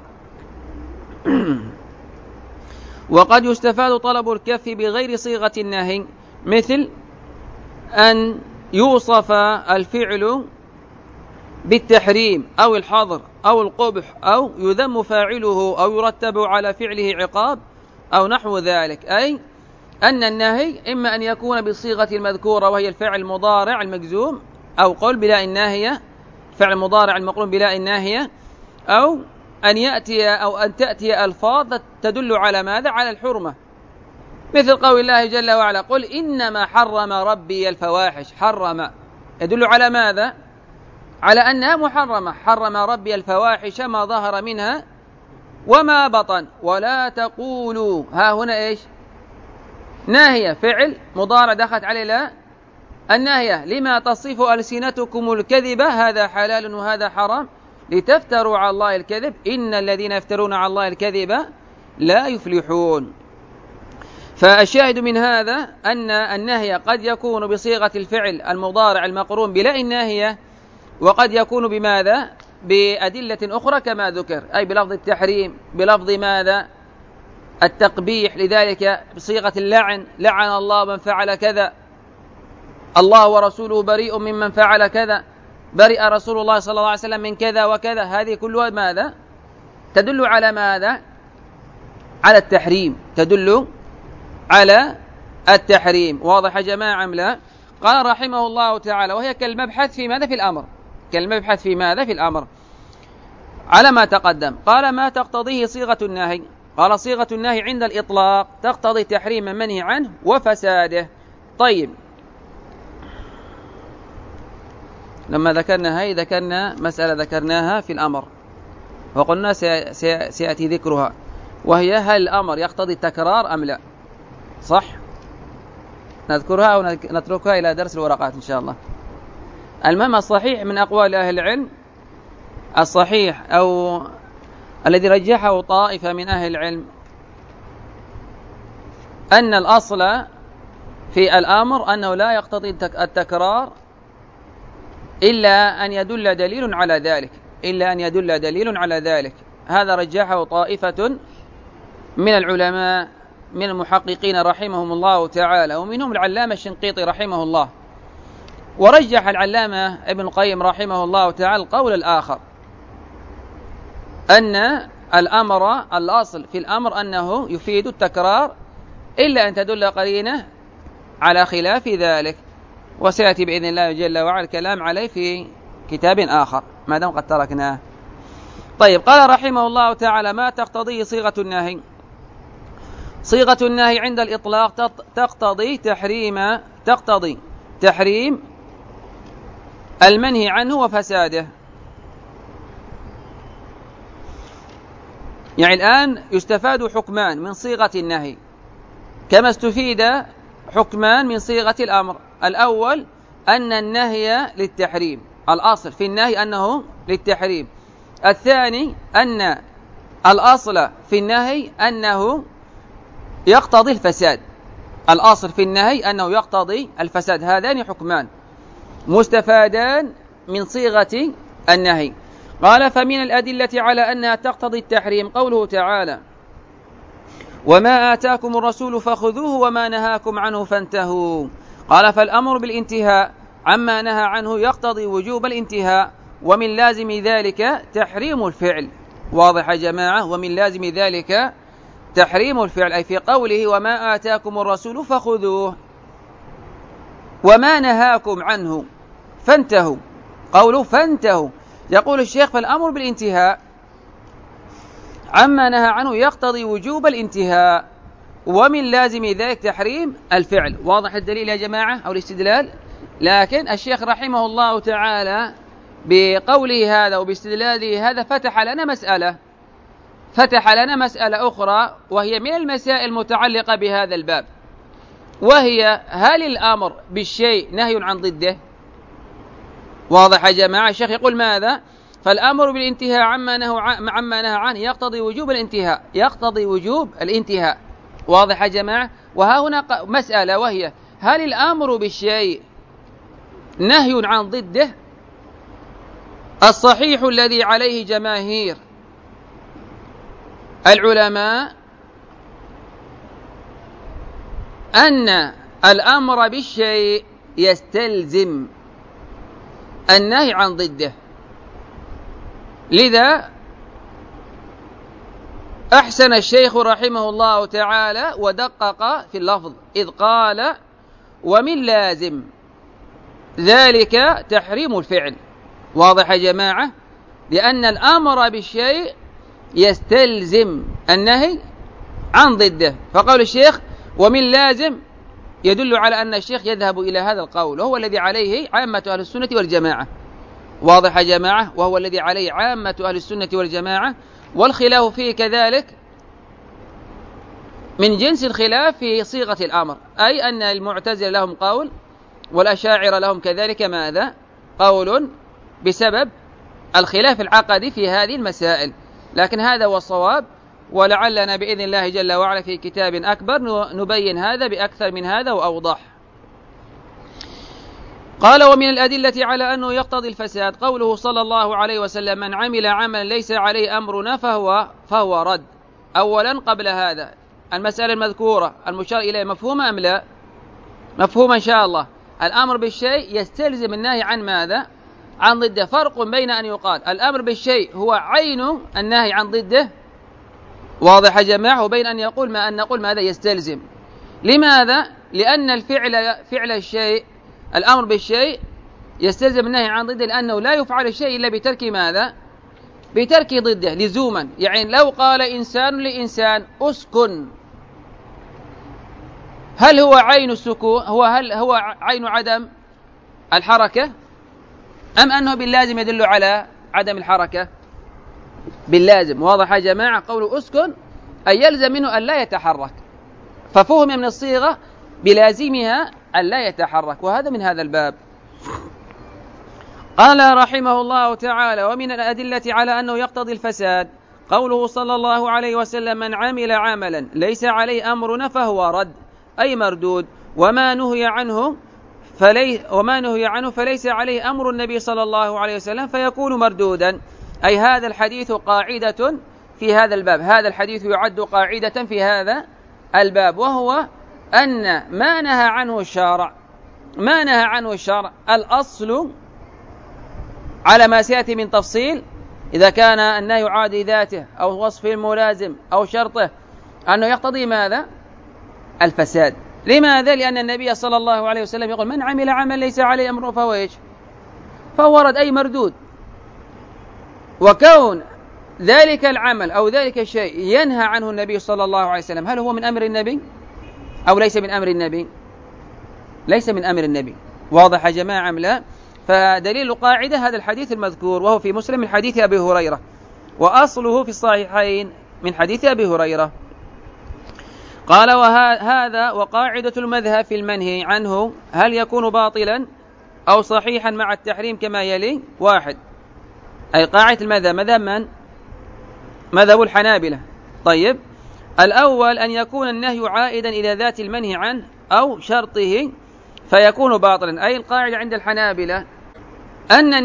[SPEAKER 1] وقد يستفاد طلب الكف بغير صيغة النهي، مثل أن يوصف الفعل بالتحريم أو الحظر أو القبح أو يذم فاعله أو يرتب على فعله عقاب أو نحو ذلك، أي أن النهي إما أن يكون بالصيغة المذكورة وهي الفعل المضارع المجزوم، أو قل بلا الناهية فعل مضارع المقرون بلا الناهية، أو أن تأتي ألفاظ تدل على ماذا؟ على الحرمة، مثل قول الله جل وعلا قل إنما حرم ربي الفواحش. حرم يدل على ماذا؟ على أنها محرمة. حرم ربي الفواحش ما ظهر منها وما بطن. ولا تقولوا، ها هنا إيش؟ ناهية، فعل مضارع دخلت عليه لا الناهية. لما تصف ألسنتكم الكذب هذا حلال وهذا حرام لتفتروا على الله الكذب إن الذين يفترون على الله الكذب لا يفلحون. فالشاهد من هذا أن النهي قد يكون بصيغة الفعل المضارع المقرون بلا الناهية، وقد يكون بماذا؟ بأدلة أخرى كما ذكر، أي بلفظ التحريم، بلفظ ماذا؟ التقبيح، لذلك بصيغة اللعن، لعن الله من فعل كذا، الله ورسوله بريء ممن فعل كذا، برئ رسول الله صلى الله عليه وسلم من كذا وكذا. هذه كلها ماذا؟ تدل على ماذا؟ على التحريم، تدل على التحريم. واضح يا جماعة أم لا؟ قال رحمه الله تعالى وهي كالمبحث في ماذا؟ في الأمر. كالمبحث في ماذا؟ في الأمر على ما تقدم. قال ما تقتضيه صيغة النهي؟ قال صيغة النهي عند الإطلاق تقتضي تحريم منهي عنه وفساده. طيب، لما ذكرنا هاي ذكرنا مسألة ذكرناها في الأمر وقلنا سيأتي ذكرها، وهي هل الأمر يقتضي التكرار أم لا؟ صح؟ نذكرها ونتركها إلى درس الورقات إن شاء الله. المهم الصحيح من أقوال أهل العلم، الصحيح أو الذي رجحه طائفة من أهل العلم، أن الأصل في الأمر أنه لا يقتضي التكرار إلا أن يدل دليل على ذلك، إلا أن يدل دليل على ذلك. هذا رجحه طائفة من العلماء من المحققين رحمهم الله تعالى، ومنهم العلامة الشنقيطي رحمه الله. ورجح العلامة ابن القيم رحمه الله تعالى القول الآخر، أن الأمر الأصل في الأمر أنه يفيد التكرار إلا أن تدل قرينة على خلاف ذلك، وسيأتي بإذن الله جل وعلا الكلام عليه في كتاب آخر ما دام قد تركناه. طيب، قال رحمه الله تعالى ما تقتضيه صيغة النهي؟ صيغة النهي عند الإطلاق تقتضي تحريم المنهي عنه وفساده. يعني الآن يستفاد حكمان من صيغة النهي كما استفيد حكمان من صيغة الأمر. الأول أن النهي للتحريم، الأصل في النهي أنه للتحريم. الثاني أن الأصل في النهي أنه يقتضي الفساد، الأصل في النهي أنه يقتضي الفساد. هذان حكمان مستفادان من صيغة النهي. قال فمن الأدلة على أنها تقتضي التحريم قوله تعالى وما آتاكم الرسول فخذوه وما نهاكم عنه فانتهوا. قال فالأمر بالانتهاء عما نهى عنه يقتضي وجوب الانتهاء، ومن لازم ذلك تحريم الفعل. واضح يا جماعة؟ ومن لازم ذلك تحريم الفعل، أي في قوله وما آتاكم الرسول فخذوه وما نهاكم عنه فانتهوا. قوله فانتهوا، يقول الشيخ فالأمر بالانتهاء عما نهى عنه يقتضي وجوب الانتهاء، ومن لازم ذلك تحريم الفعل. واضح الدليل يا جماعة أو الاستدلال؟ لكن الشيخ رحمه الله تعالى بقوله هذا وباستدلاله هذا فتح لنا مسألة أخرى، وهي من المسائل المتعلقة بهذا الباب، وهي هل الأمر بالشيء نهي عن ضده؟ واضح يا جماعة؟ الشيخ يقول ماذا؟ فالأمر بالانتهاء عما نهى عنه يقتضي وجوب الانتهاء، يقتضي وجوب الانتهاء. واضح يا جماعة؟ وها هنا مسألة، وهي هل الأمر بالشيء نهي عن ضده؟ الصحيح الذي عليه جماهير العلماء أن الأمر بالشيء يستلزم النهي عن ضده. لذا أحسن الشيخ رحمه الله تعالى ودقق في اللفظ إذ قال: ومن لازم ذلك تحريم الفعل. واضح يا جماعة؟ لأن الأمر بالشيء يستلزم النهي عن ضده. فقول الشيخ ومن لازم يدل على أن الشيخ يذهب إلى هذا القول، وهو الذي عليه عامة أهل السنة والجماعة. واضح يا جماعة؟ وهو الذي عليه عامة أهل السنة والجماعة، والخلاف فيه كذلك من جنس الخلاف في صيغة الأمر، أي أن المعتزلة لهم قول والأشاعرة لهم كذلك ماذا؟ قول، بسبب الخلاف العقدي في هذه المسائل. لكن هذا هو الصواب، ولعلنا بإذن الله جل وعلا في كتاب أكبر نبين هذا بأكثر من هذا وأوضح. قال: ومن الأدلة على أنه يقتضي الفساد قوله صلى الله عليه وسلم: من عمل عملا ليس عليه أمرنا فهو رد. أولا قبل هذا المسألة المذكورة المشار إليه مفهومة أم لا؟ مفهومة إن شاء الله. الأمر بالشيء يستلزم النهي عن ماذا؟ عن ضده. فرق بين أن يقال الأمر بالشيء هو عين النهي عن ضده، واضح يا جماعة، وبين أن نقول ماذا يستلزم. لماذا؟ لأن فعل الشيء، الأمر بالشيء يستلزم النهي عن ضده، لأنه لا يفعل الشيء إلا بترك ماذا؟ بترك ضده لزوما. يعني لو قال إنسان لإنسان أسكن، هل هو عين السكون؟ هل هو عين عدم الحركة، أم أنه باللازم يدل على عدم الحركة؟ باللازم. واضح يا جماعة؟ قول أسكن أي يلزم منه أن لا يتحرك، ففهم من الصيغة بلازمها أن لا يتحرك، وهذا من هذا الباب. قال رحمه الله تعالى: ومن الأدلة على أنه يقتضي الفساد قوله صلى الله عليه وسلم: من عمل عملا ليس عليه أمرنا فهو رد، أي مردود، وما نهي عنه فليس عليه أمر النبي صلى الله عليه وسلم فيكون مردودا. أي هذا الحديث قاعدة في هذا الباب، هذا الحديث يعد قاعدة في هذا الباب، وهو أن ما نهى عنه الشرع الأصل على ما سيأتي من تفصيل، إذا كان النهي يعادي ذاته أو وصف الملازم أو شرطه، أنه يقتضي ماذا؟ الفساد. لماذا؟ لأن النبي صلى الله عليه وسلم يقول: من عمل عمل ليس عليه أمره فهو إيش؟ فهو رد، أي مردود. وكون ذلك العمل أو ذلك الشيء ينهى عنه النبي صلى الله عليه وسلم، هل هو من أمر النبي أو ليس من أمر النبي؟ ليس من أمر النبي. واضح يا جماعة أم لا؟ فدليل القاعدة هذا الحديث المذكور، وهو في مسلم من حديث أبي هريرة، وأصله في الصحيحين من حديث أبي هريرة. قال: وهذا وقاعدة المذهب في المنهي عنه هل يكون باطلا أو صحيحا مع التحريم كما يلي: واحد، أي قاعدة المذهب، مذهب من؟ مذهب الحنابلة. طيب، الأول أن يكون النهي عائدا إلى ذات المنهي عنه أو شرطه فيكون باطلا. أي القاعدة عند الحنابلة أن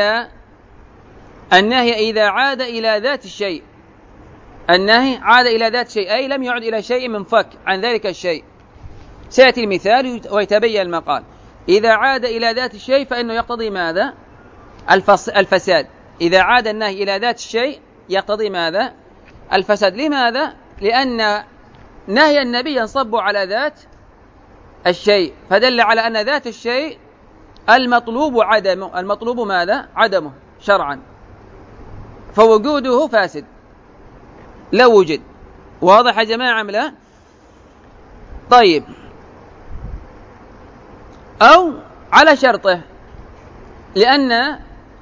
[SPEAKER 1] النهي إذا عاد إلى ذات الشيء، النهي عاد إلى ذات شيء، أي لم يعد إلى شيء منفك عن ذلك الشيء. سيأتي المثال ويتبين المقال. إذا عاد إلى ذات الشيء فإنه يقتضي ماذا؟ الفساد. إذا عاد النهي إلى ذات الشيء يقتضي ماذا؟ الفساد. لماذا؟ لأن نهي النبي ينصب على ذات الشيء، فدل على أن ذات الشيء المطلوب عدمه. المطلوب ماذا؟ عدمه شرعا، فوجوده فاسد لو وجد. واضح يا جماعة أم لا؟ طيب، أو على شرطه، لأن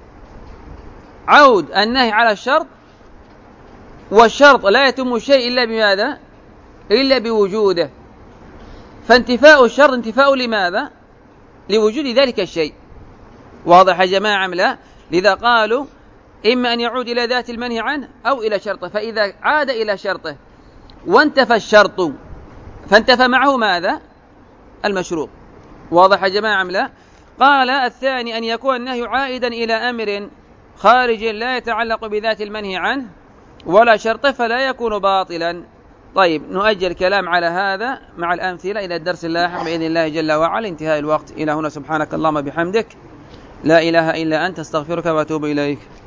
[SPEAKER 1] عود النهي على الشرط، والشرط لا يتم شيء إلا بماذا؟ إلا بوجوده، فانتفاء الشرط انتفاء لماذا؟ لوجود ذلك الشيء. واضح يا جماعة أم لا؟ لذا قالوا إما أن يعود إلى ذات المنهي عنه أو إلى شرطه، فإذا عاد إلى شرطه وانتفى الشرط فانتفى معه ماذا؟ المشروط. واضح يا جماعة أم لا؟ قال الثاني أن يكون النهي عائدا إلى أمر خارج لا يتعلق بذات المنهي عنه ولا شرطه فلا يكون باطلا. طيب نؤجل الكلام على هذا مع الأمثلة إلى الدرس اللاحق بإذن الله جل وعلا. انتهاء الوقت. إلى هنا. سبحانك اللهم بحمدك لا إله إلا أنت استغفرك وأتوب إليك.